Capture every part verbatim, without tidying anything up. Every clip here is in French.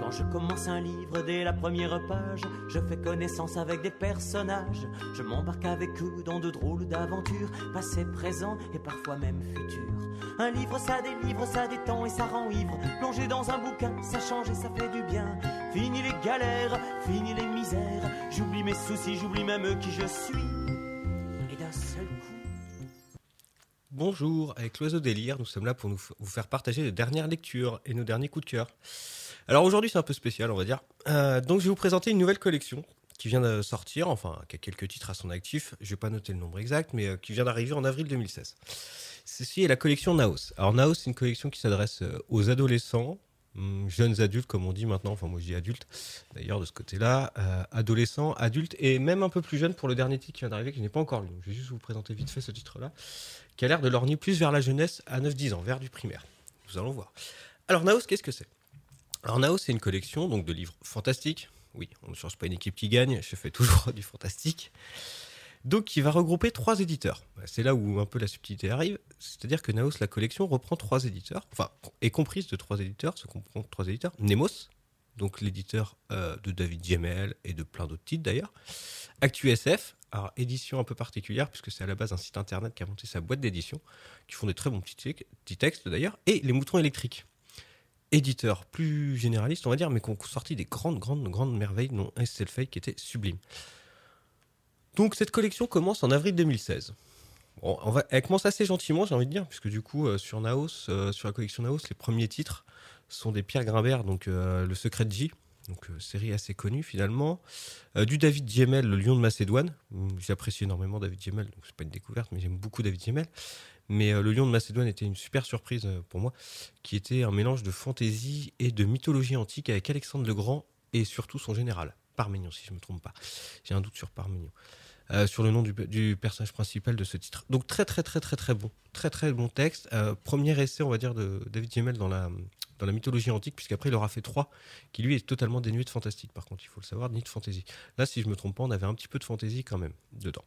Quand je commence un livre, dès la première page, je fais connaissance avec des personnages. Je m'embarque avec eux dans de drôles d'aventures, passé, présent et parfois même futur. Un livre, ça délivre, ça détend et ça rend ivre. Plonger dans un bouquin, ça change et ça fait du bien. Fini les galères, fini les misères. J'oublie mes soucis, j'oublie même qui je suis. Et d'un seul coup... Bonjour, avec l'Oiseau Délire, nous sommes là pour nous f- vous faire partager les dernières lectures et nos derniers coups de cœur. Alors aujourd'hui c'est un peu spécial on va dire, euh, donc je vais vous présenter une nouvelle collection qui vient de sortir, enfin qui a quelques titres à son actif, je vais pas noter le nombre exact, mais euh, qui vient d'arriver en avril deux mille seize. Ceci est la collection Naos. Alors Naos c'est une collection qui s'adresse euh, aux adolescents, hum, jeunes adultes comme on dit maintenant, enfin moi je dis adultes d'ailleurs de ce côté-là, euh, adolescents, adultes et même un peu plus jeunes pour le dernier titre qui vient d'arriver que je n'ai pas encore lu. Donc, je vais juste vous présenter vite fait ce titre-là, qui a l'air de lorgner plus vers la jeunesse à neuf dix ans, vers du primaire. Nous allons voir. Alors Naos, qu'est-ce que c'est ? Alors Naos, c'est une collection donc, de livres fantastiques. Oui, on ne change pas une équipe qui gagne, je fais toujours du fantastique. Donc qui va regrouper trois éditeurs. C'est là où un peu la subtilité arrive. C'est-à-dire que Naos, la collection, reprend trois éditeurs, enfin, est comprise de trois éditeurs, se comprend de trois éditeurs. Nemos, donc l'éditeur euh, de David Gemmell et de plein d'autres titres d'ailleurs. Actu S F, alors édition un peu particulière puisque c'est à la base un site internet qui a monté sa boîte d'édition, qui font des très bons petits, petits textes d'ailleurs, et les moutons électriques. Éditeurs plus généralistes on va dire, mais qui ont sorti des grandes, grandes, grandes merveilles, dont S L Fake qui était sublime. Donc cette collection commence en avril deux mille seize. Bon, on va, elle commence assez gentiment j'ai envie de dire, puisque du coup euh, sur Naos, euh, sur la collection Naos, les premiers titres sont des Pierre Grimbert, donc euh, Le Secret de J, donc euh, série assez connue finalement, euh, du David Gemmell, Le Lion de Macédoine. J'apprécie énormément David Gemmell, donc c'est pas une découverte, mais j'aime beaucoup David Gemmell. Mais euh, Le Lion de Macédoine était une super surprise euh, pour moi, qui était un mélange de fantaisie et de mythologie antique avec Alexandre le Grand et surtout son général, Parménion si je ne me trompe pas. J'ai un doute sur Parménion. Euh, sur le nom du, du personnage principal de ce titre. Donc très très très très très bon, très très bon texte. Euh, premier essai on va dire de David Gemmell dans la, dans la mythologie antique, puisqu'après il aura fait trois, qui lui est totalement dénué de fantastique par contre, il faut le savoir, ni de fantaisie. Là si je me trompe pas, on avait un petit peu de fantaisie quand même dedans.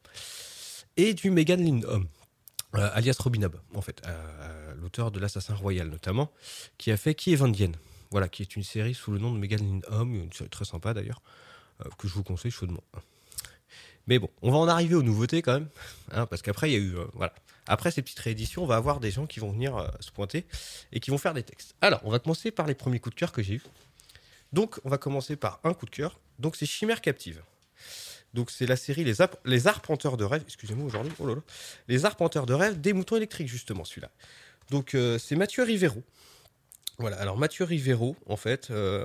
Et du Megan Lindholm, euh, alias Robin Hood en fait, euh, l'auteur de l'Assassin Royal notamment, qui a fait Qui est Van Dien, voilà, qui est une série sous le nom de Megan Lindholm, une série très sympa d'ailleurs, euh, que je vous conseille chaudement. Mais bon, on va en arriver aux nouveautés quand même, hein, parce qu'après il y a eu, euh, voilà. Après ces petites rééditions, on va avoir des gens qui vont venir euh, se pointer et qui vont faire des textes. Alors, on va commencer par les premiers coups de cœur que j'ai eus. Donc, on va commencer par un coup de cœur. Donc, c'est Chimère Captive. Donc, c'est la série Les, Ap- les Arpenteurs de rêve. Excusez-moi aujourd'hui. Oh là là. Les Arpenteurs de rêve des moutons électriques, justement, celui-là. Donc, euh, c'est Mathieu Rivero. Voilà. Alors, Mathieu Rivero, en fait, euh,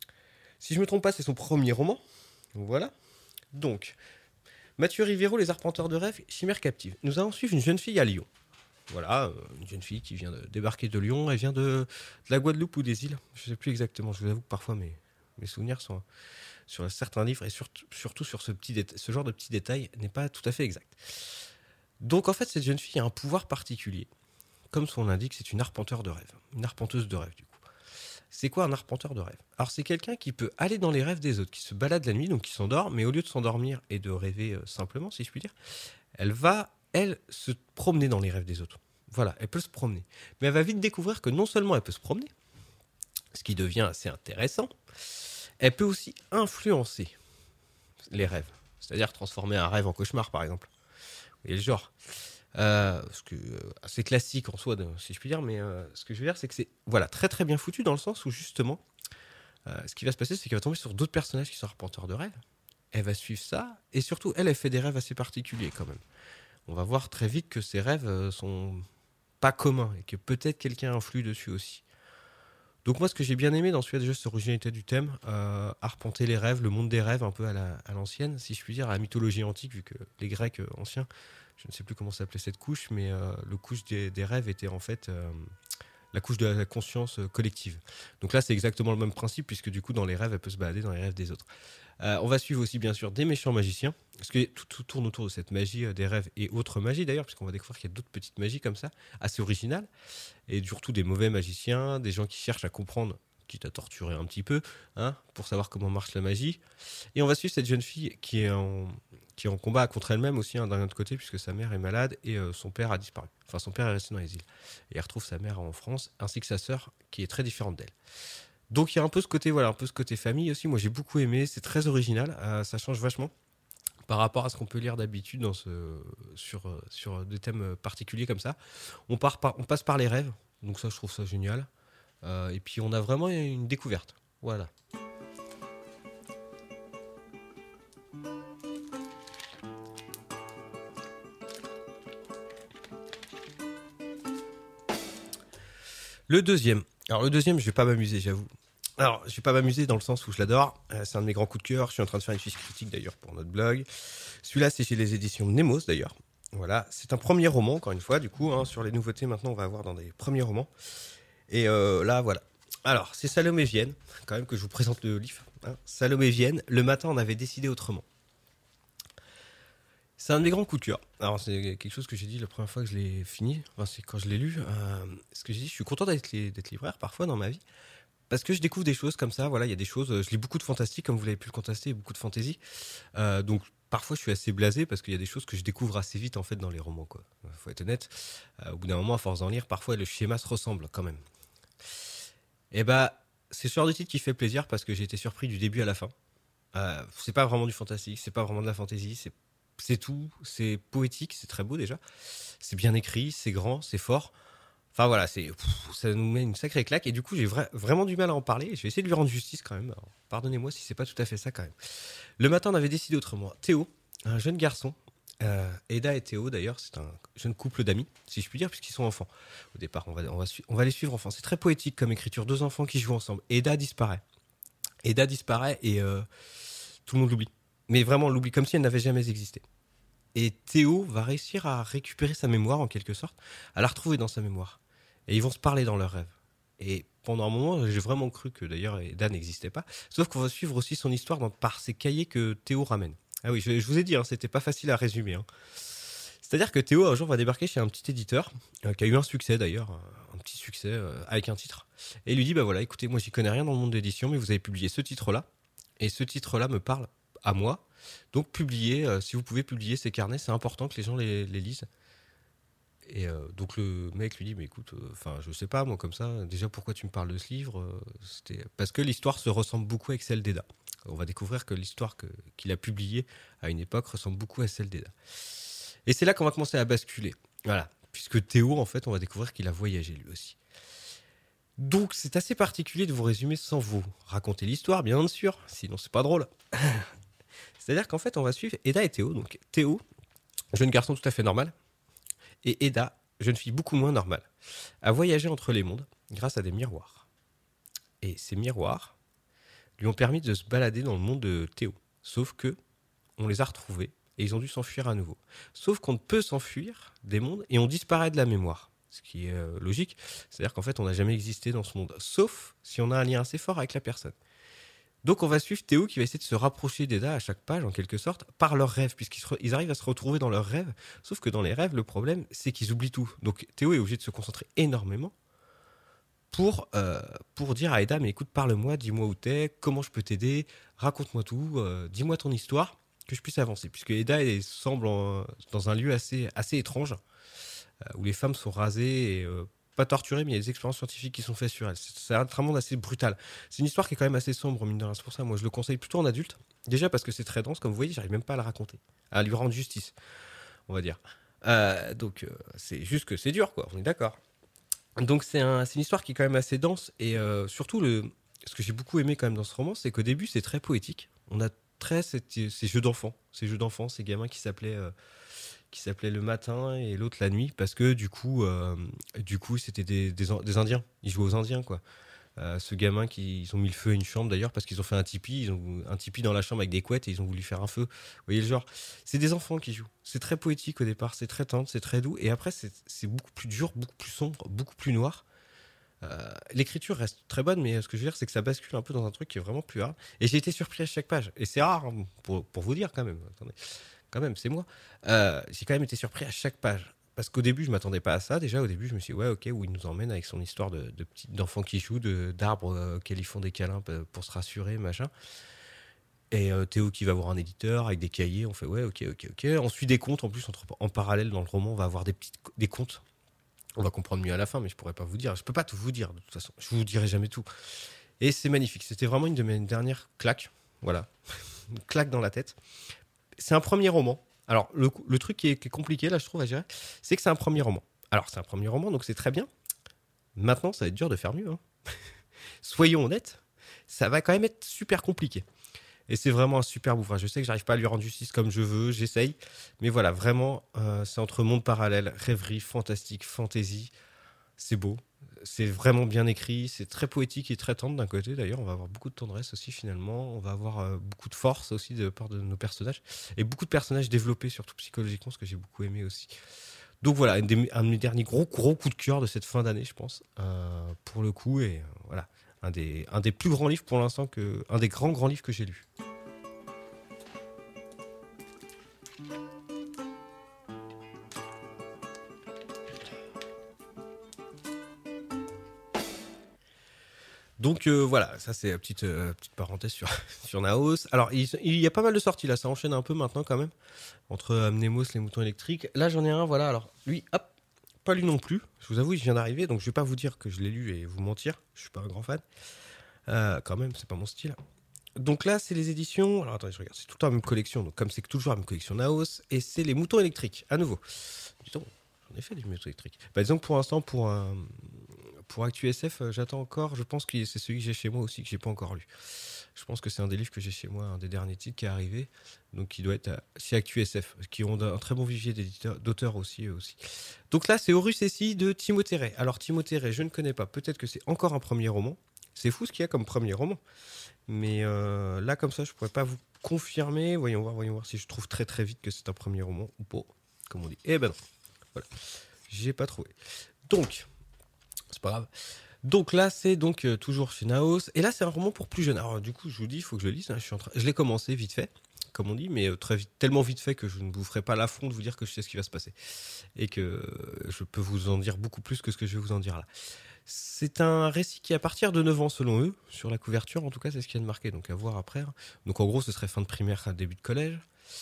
si je me trompe pas, c'est son premier roman. Voilà. Donc. Mathieu Rivero, Les Arpenteurs de rêve, Chimère Captive. Nous allons suivre une jeune fille à Lyon. Voilà, une jeune fille qui vient de débarquer de Lyon. Elle vient de, de la Guadeloupe ou des îles. Je ne sais plus exactement. Je vous avoue que parfois mes, mes souvenirs sont sur certains livres et sur, surtout sur ce, petit déta- ce genre de petits détails n'est pas tout à fait exact. Donc en fait, cette jeune fille a un pouvoir particulier. Comme son nom l'indique, c'est une arpenteur de rêve. Une arpenteuse de rêve du coup. C'est quoi un arpenteur de rêve ? Alors c'est quelqu'un qui peut aller dans les rêves des autres, qui se balade la nuit, donc qui s'endort, mais au lieu de s'endormir et de rêver euh, simplement, si je puis dire, elle va, elle, se promener dans les rêves des autres. Voilà, elle peut se promener. Mais elle va vite découvrir que non seulement elle peut se promener, ce qui devient assez intéressant, elle peut aussi influencer les rêves. C'est-à-dire transformer un rêve en cauchemar, par exemple. Vous voyez le genre ? Euh, ce que euh, c'est classique en soi, de, si je puis dire, mais euh, ce que je veux dire, c'est que c'est voilà, très très bien foutu dans le sens où justement, euh, ce qui va se passer, c'est qu'elle va tomber sur d'autres personnages qui sont arpenteurs de rêves. Elle va suivre ça, et surtout, elle, elle fait des rêves assez particuliers quand même. On va voir très vite que ces rêves euh, sont pas communs et que peut-être quelqu'un influe dessus aussi. Donc moi, ce que j'ai bien aimé dans celui-là, déjà, c'est l'originalité du thème, euh, arpenter les rêves, le monde des rêves, un peu à, la, à l'ancienne, si je puis dire, à la mythologie antique, vu que les Grecs euh, anciens, je ne sais plus comment s'appelait cette couche, mais euh, le couche des, des rêves était en fait euh, la couche de la conscience euh, collective. Donc là, c'est exactement le même principe, puisque du coup, dans les rêves, elle peut se balader dans les rêves des autres. Euh, on va suivre aussi, bien sûr, des méchants magiciens, parce que tout, tout tourne autour de cette magie euh, des rêves et autres magies, d'ailleurs, puisqu'on va découvrir qu'il y a d'autres petites magies comme ça, assez originales, et surtout des mauvais magiciens, des gens qui cherchent à comprendre, quitte à torturer un petit peu, hein, pour savoir comment marche la magie. Et on va suivre cette jeune fille qui est en... qui est en combat contre elle-même aussi, hein, d'un autre côté, puisque sa mère est malade et euh, son père a disparu. Enfin, son père est resté dans les îles. Et elle retrouve sa mère en France, ainsi que sa sœur, qui est très différente d'elle. Donc il y a un peu ce côté, voilà, un peu ce côté famille aussi. Moi j'ai beaucoup aimé, c'est très original, euh, ça change vachement par rapport à ce qu'on peut lire d'habitude dans ce, sur, euh, sur des thèmes particuliers comme ça. On, part par, on passe par les rêves, donc ça je trouve ça génial. Euh, et puis on a vraiment une découverte. Voilà. Le deuxième. Alors le deuxième, je vais pas m'amuser, j'avoue. Alors, je vais pas m'amuser dans le sens où je l'adore. Euh, c'est un de mes grands coups de cœur. Je suis en train de faire une fiche critique d'ailleurs pour notre blog. Celui-là, c'est chez les éditions Nemos d'ailleurs. Voilà, c'est un premier roman, encore une fois, du coup, hein, sur les nouveautés maintenant, on va avoir dans des premiers romans. Et euh, là, voilà. Alors, c'est Salomé Vienne, quand même, que je vous présente le livre. Hein. Salomé Vienne, le matin, on avait décidé autrement. C'est un de mes grands coups de cœur. Alors, c'est quelque chose que j'ai dit la première fois que je l'ai fini. Enfin, c'est quand je l'ai lu. Euh, ce que j'ai dit, je suis content d'être, d'être libraire parfois dans ma vie. Parce que je découvre des choses comme ça. Voilà, il y a des choses. Je lis beaucoup de fantastique, comme vous l'avez pu le constater, beaucoup de fantaisie. Euh, donc, parfois, je suis assez blasé parce qu'il y a des choses que je découvre assez vite en fait dans les romans. Quoi. Faut être honnête. Euh, au bout d'un moment, à force d'en lire, parfois le schéma se ressemble quand même. Et bah, c'est ce genre de titre qui fait plaisir parce que j'ai été surpris du début à la fin. Euh, c'est pas vraiment du fantastique, c'est pas vraiment de la fantaisie, c'est c'est tout, c'est poétique, c'est très beau déjà. C'est bien écrit, c'est grand, c'est fort. Enfin voilà, c'est, pff, ça nous met une sacrée claque. Et du coup, j'ai vra- vraiment du mal à en parler. Je vais essayer de lui rendre justice quand même. Alors, pardonnez-moi si c'est pas tout à fait ça quand même. Le matin, on avait décidé autrement. Théo, un jeune garçon. Euh, Eda et Théo, d'ailleurs, c'est un jeune couple d'amis, si je puis dire, puisqu'ils sont enfants. Au départ, on va, on va, su- on va les suivre enfants. C'est très poétique comme écriture. Deux enfants qui jouent ensemble. Eda disparaît. Eda disparaît et euh, tout le monde l'oublie. Mais vraiment, on l'oublie comme si elle n'avait jamais existé. Et Théo va réussir à récupérer sa mémoire, en quelque sorte, à la retrouver dans sa mémoire. Et ils vont se parler dans leurs rêves. Et pendant un moment, j'ai vraiment cru que d'ailleurs Eda n'existait pas. Sauf qu'on va suivre aussi son histoire dans, par ces cahiers que Théo ramène. Ah oui, je, je vous ai dit, hein, c'était pas facile à résumer. Hein. C'est-à-dire que Théo, un jour, va débarquer chez un petit éditeur, euh, qui a eu un succès d'ailleurs, un, un petit succès euh, avec un titre. Et il lui dit, bah voilà, écoutez, moi j'y connais rien dans le monde de l'édition, mais vous avez publié ce titre-là. Et ce titre-là me parle à moi. Donc publiez, euh, si vous pouvez publier ces carnets, c'est important que les gens les, les lisent. Et euh, donc le mec lui dit, mais écoute, enfin euh, je sais pas moi comme ça, déjà pourquoi tu me parles de ce livre euh, c'était... Parce que l'histoire se ressemble beaucoup avec celle d'Eda. On va découvrir que l'histoire que, qu'il a publiée à une époque ressemble beaucoup à celle d'Eda. Et c'est là qu'on va commencer à basculer. Voilà. Puisque Théo, en fait, on va découvrir qu'il a voyagé lui aussi. Donc c'est assez particulier de vous résumer sans vous raconter l'histoire, bien sûr, sinon c'est pas drôle. C'est-à-dire qu'en fait, on va suivre Eda et Théo. Donc Théo, jeune garçon tout à fait normal, et Eda, jeune fille beaucoup moins normale, a voyagé entre les mondes grâce à des miroirs. Et ces miroirs lui ont permis de se balader dans le monde de Théo. Sauf que on les a retrouvés et ils ont dû s'enfuir à nouveau. Sauf qu'on ne peut s'enfuir des mondes et on disparaît de la mémoire. Ce qui est euh, logique. C'est-à-dire qu'en fait, on n'a jamais existé dans ce monde. Sauf si on a un lien assez fort avec la personne. Donc on va suivre Théo qui va essayer de se rapprocher d'Eda à chaque page en quelque sorte par leurs rêves puisqu'ils se re- ils arrivent à se retrouver dans leurs rêves, sauf que dans les rêves le problème c'est qu'ils oublient tout. Donc Théo est obligé de se concentrer énormément pour, euh, pour dire à Eda mais écoute parle-moi, dis-moi où t'es, comment je peux t'aider, raconte-moi tout, euh, dis-moi ton histoire que je puisse avancer puisque Eda elle semble en- dans un lieu assez, assez étrange euh, où les femmes sont rasées et euh, pas torturées, mais il y a des expériences scientifiques qui sont faites sur elles. C'est, c'est un, un monde assez brutal. C'est une histoire qui est quand même assez sombre, mine de rien. C'est pour ça, moi, je le conseille plutôt en adulte. Déjà parce que c'est très dense, comme vous voyez, j'arrive même pas à la raconter, à lui rendre justice, on va dire. Euh, donc, euh, c'est juste que c'est dur, quoi. On est d'accord. Donc, c'est, un, c'est une histoire qui est quand même assez dense et euh, surtout, le, ce que j'ai beaucoup aimé quand même dans ce roman, c'est qu'au début, c'est très poétique. On a très cette, ces jeux d'enfants, ces jeux d'enfants, ces gamins qui s'appelaient euh, qui s'appelait le matin et l'autre la nuit parce que du coup euh, du coup c'était des, des, des Indiens, ils jouaient aux Indiens quoi. Euh, ce gamin qui ils ont mis le feu à une chambre d'ailleurs parce qu'ils ont fait un tipi, ils ont un tipi dans la chambre avec des couettes et ils ont voulu faire un feu. Vous voyez le genre, c'est des enfants qui jouent, c'est très poétique au départ, c'est très tendre, c'est très doux et après c'est, c'est beaucoup plus dur, beaucoup plus sombre, beaucoup plus noir. Euh, l'écriture reste très bonne mais ce que je veux dire c'est que ça bascule un peu dans un truc qui est vraiment plus hard et j'ai été surpris à chaque page et c'est rare hein, pour, pour vous dire quand même. Attendez, quand même, c'est moi. Euh, j'ai quand même été surpris à chaque page. Parce qu'au début, je ne m'attendais pas à ça. Déjà, au début, je me suis dit, ouais, ok, où il nous emmène avec son histoire de, de petits, d'enfants qui jouent, de, d'arbres euh, auxquels ils font des câlins pour se rassurer, machin. Et euh, Théo qui va voir un éditeur avec des cahiers. On fait, ouais, ok, ok, ok. On suit des contes. En plus, entre, en parallèle, dans le roman, on va avoir des, petites, des contes. On va comprendre mieux à la fin, mais je ne pourrais pas vous dire. Je ne peux pas tout vous dire, de toute façon. Je ne vous dirai jamais tout. Et c'est magnifique. C'était vraiment une de mes dernières claques. Voilà. Une claque dans la tête. C'est un premier roman. Alors, le, le truc qui est, qui est compliqué, là, je trouve, à gérer, c'est que c'est un premier roman. Alors, c'est un premier roman, donc c'est très bien. Maintenant, ça va être dur de faire mieux. Hein. Soyons honnêtes, ça va quand même être super compliqué. Et c'est vraiment un super bouquin. Je sais que j'arrive pas à lui rendre justice comme je veux, j'essaye. Mais voilà, vraiment, euh, c'est entre monde parallèle, rêverie, fantastique, fantaisie. C'est beau. C'est vraiment bien écrit. C'est très poétique et très tendre d'un côté. D'ailleurs, on va avoir beaucoup de tendresse aussi finalement. On va avoir euh, beaucoup de force aussi de part de nos personnages. Et beaucoup de personnages développés, surtout psychologiquement, ce que j'ai beaucoup aimé aussi. Donc voilà, un, des, un de mes derniers gros, gros coups de cœur de cette fin d'année, je pense. Euh, pour le coup, et euh, voilà. Un des, un des plus grands livres pour l'instant, que, un des grands, grands livres que j'ai lus. Donc euh, voilà, ça c'est la petite, euh, petite parenthèse sur, sur Naos. Alors il, il y a pas mal de sorties là, ça enchaîne un peu maintenant quand même, entre euh, Mnemos, les moutons électriques. Là j'en ai un, voilà, alors lui, hop, pas lu non plus. Je vous avoue, il vient d'arriver, donc je vais pas vous dire que je l'ai lu et vous mentir, je suis pas un grand fan. Euh, quand même, c'est pas mon style. Donc là, c'est les éditions. Alors attendez, je regarde, c'est tout le temps la même collection. Donc comme c'est toujours la même collection Naos, et c'est les moutons électriques, à nouveau. Disons, j'en ai fait des moutons électriques. Bah, disons que pour l'instant, pour, euh, pour Actu S F, euh, j'attends encore. Je pense que c'est celui que j'ai chez moi aussi, que j'ai pas encore lu. Je pense que c'est un des livres que j'ai chez moi, un des derniers titres qui est arrivé. Donc qui doit être à, chez Actu S F, qui ont un très bon vivier d'auteurs aussi, eux aussi. Donc là, c'est Horus Essi de Timothée Ray. Alors Timothée Ray, je ne connais pas. Peut-être que c'est encore un premier roman. C'est fou ce qu'il y a comme premier roman. Mais euh, là, comme ça, je ne pourrais pas vous confirmer. Voyons voir, voyons voir si je trouve très très vite que c'est un premier roman ou pas, comme on dit. Eh ben non. Voilà. J'ai pas trouvé. Donc, c'est pas grave. Donc là, c'est donc euh, toujours chez Naos. Et là, c'est un roman pour plus jeunes. Alors du coup, je vous dis, il faut que je le lise. Hein. Je suis en train... je l'ai commencé vite fait, comme on dit, mais euh, très vite, tellement vite fait que je ne vous ferai pas l'affront de vous dire que je sais ce qui va se passer. Et que euh, je peux vous en dire beaucoup plus que ce que je vais vous en dire là. C'est un récit qui est à partir de neuf ans selon eux, sur la couverture en tout cas c'est ce qui est marqué, donc à voir après. Donc en gros ce serait fin de primaire, début de collège.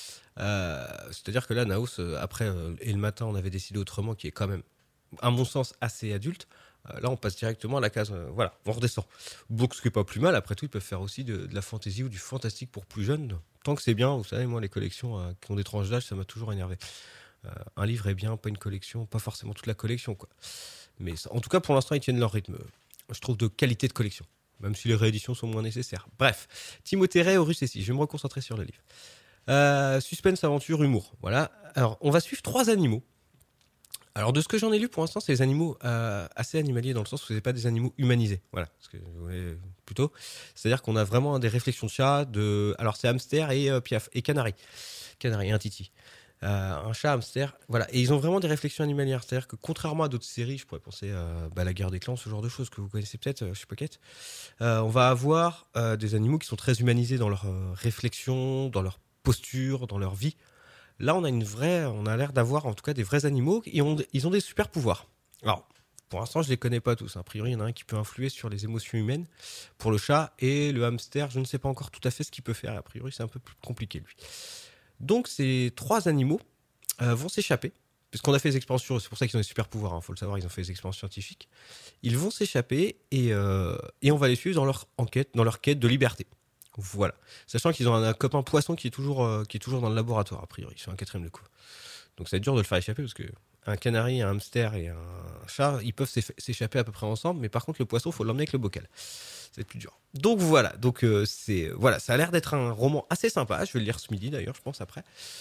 Euh, c'est-à-dire que là Naos, après euh, et le matin on avait décidé autrement, qui est quand même à mon sens assez adulte. Euh, là on passe directement à la case, euh, voilà, on redescend. Donc ce qui est pas plus mal, après tout ils peuvent faire aussi de, de la fantaisie ou du fantastique pour plus jeunes. Tant que c'est bien, vous savez moi les collections euh, qui ont des tranches d'âge ça m'a toujours énervé. Euh, un livre est bien, pas une collection, pas forcément toute la collection quoi. Mais en tout cas, pour l'instant, ils tiennent leur rythme. Je trouve de qualité de collection, même si les rééditions sont moins nécessaires. Bref, Timothée Ray, Horus Essi. Je vais me reconcentrer sur le livre. Euh, suspense, aventure, humour. Voilà. Alors, on va suivre trois animaux. Alors, de ce que j'en ai lu pour l'instant, c'est des animaux euh, assez animaliers dans le sens où ce n'est pas des animaux humanisés. Voilà. Ce que je voulais plutôt. C'est-à-dire qu'on a vraiment des réflexions de chat. De... Alors, c'est hamster et euh, piaf et canari. Canari, un titi. Euh, un chat, hamster, voilà. Et ils ont vraiment des réflexions animalières. C'est-à-dire que contrairement à d'autres séries, je pourrais penser à bah, La Guerre des Clans, ce genre de choses que vous connaissez peut-être, euh, je sais pas quête. Euh, on va avoir euh, des animaux qui sont très humanisés dans leur euh, réflexion, dans leur posture, dans leur vie. Là, on a une vraie, on a l'air d'avoir en tout cas des vrais animaux et on, ils ont des super pouvoirs. Alors, pour l'instant, je les connais pas tous. A priori, il y en a un qui peut influer sur les émotions humaines pour le chat et le hamster. Je ne sais pas encore tout à fait ce qu'il peut faire. A priori, c'est un peu plus compliqué lui. Donc ces trois animaux euh, vont s'échapper, puisqu'on a fait des expériences sur eux, c'est pour ça qu'ils ont des super pouvoirs, il hein, faut le savoir, ils ont fait des expériences scientifiques. Ils vont s'échapper et, euh, et on va les suivre dans leur enquête, dans leur quête de liberté. Voilà. Sachant qu'ils ont un, un copain poisson qui est, toujours, euh, qui est toujours dans le laboratoire, a priori, sur un quatrième de coup. Donc ça va être dur de le faire échapper, parce que un canari, un hamster et un chat, ils peuvent s'échapper à peu près ensemble, mais par contre le poisson, il faut l'emmener avec le bocal. C'est plus dur. Donc voilà, donc euh, c'est voilà, ça a l'air d'être un roman assez sympa. Je vais le lire ce midi d'ailleurs, je pense après,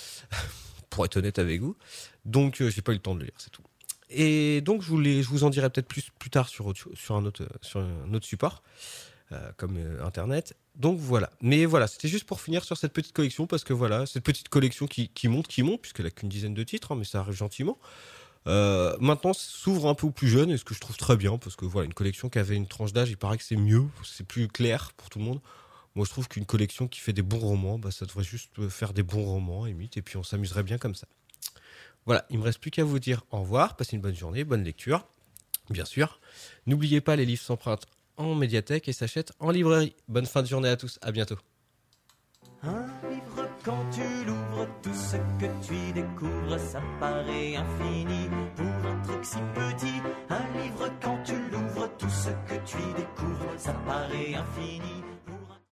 pour être honnête avec vous. Donc euh, j'ai pas eu le temps de le lire, c'est tout. Et donc je vous, les, je vous en dirai peut-être plus plus tard sur autre, sur un autre sur un autre support, euh, comme euh, internet. Donc voilà. Mais voilà, c'était juste pour finir sur cette petite collection parce que voilà, cette petite collection qui qui monte, qui monte, puisqu'elle a qu'une dizaine de titres, hein, mais ça arrive gentiment. Euh, maintenant s'ouvre un peu aux plus jeunes et ce que je trouve très bien parce que voilà, une collection qui avait une tranche d'âge, il paraît que c'est mieux, c'est plus clair pour tout le monde. Moi je trouve qu'une collection qui fait des bons romans, bah, ça devrait juste faire des bons romans limite, et puis on s'amuserait bien comme ça. Voilà, il me reste plus qu'à vous dire au revoir, passez une bonne journée, bonne lecture bien sûr. N'oubliez pas, les livres s'empruntent en médiathèque et s'achètent en librairie. Bonne fin de journée à tous, à bientôt. Un livre, quand tu l'ouvres, tout ce que tu y découvres, ça paraît infini pour un truc si petit. Un livre, quand tu l'ouvres, tout ce que tu y découvres, ça paraît infini.